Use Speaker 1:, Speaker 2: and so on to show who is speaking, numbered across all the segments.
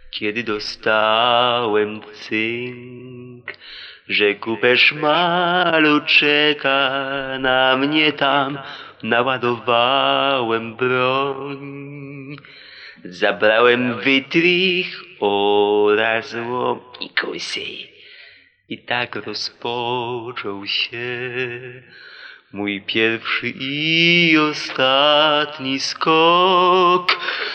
Speaker 1: Kiedy dostałem cynk, że kuperz malu czeka na mnie tam, naładowałem broń. Zabrałem wytrych oraz złom i kosy. I tak rozpoczął się mój pierwszy i ostatni skok.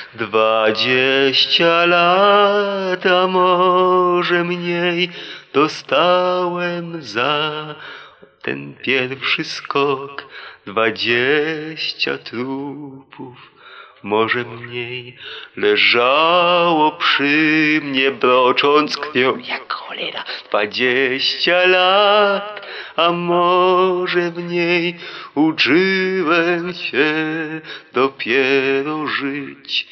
Speaker 1: 20 lat, a może mniej, dostałem za ten pierwszy skok. 20 trupów, może mniej, leżało przy mnie, brocząc krwią jak cholera. 20 lat, a może mniej, uczyłem się dopiero żyć.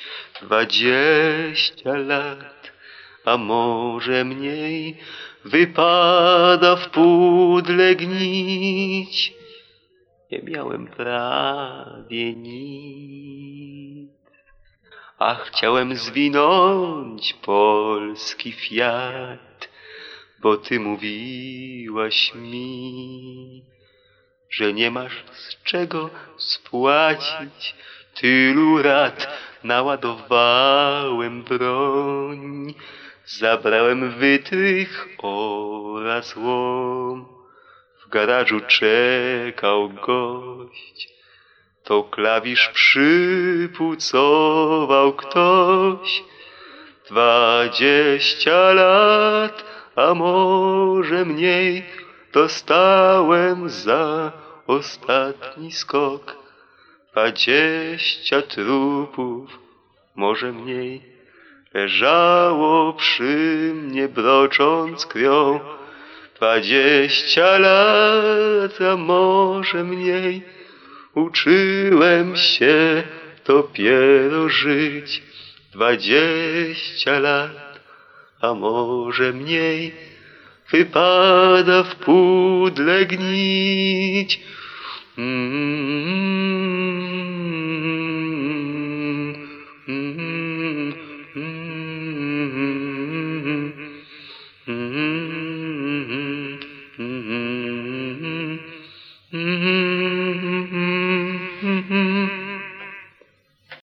Speaker 1: 20 lat, a może mniej, wypada w pudle gnić. Nie miałem prawie nic, a chciałem zwinąć polski Fiat, bo ty mówiłaś mi, że nie masz z czego spłacić tylu rat. Naładowałem broń, zabrałem wytrych oraz łom. W garażu czekał gość, to klawisz przypucował ktoś. 20 lat, a może mniej, dostałem za ostatni skok. 20 trupów, może mniej, leżało przy mnie, brocząc krwią. 20 lat, a może mniej, uczyłem się dopiero żyć. 20 lat, a może mniej, wypada w pudle gnić.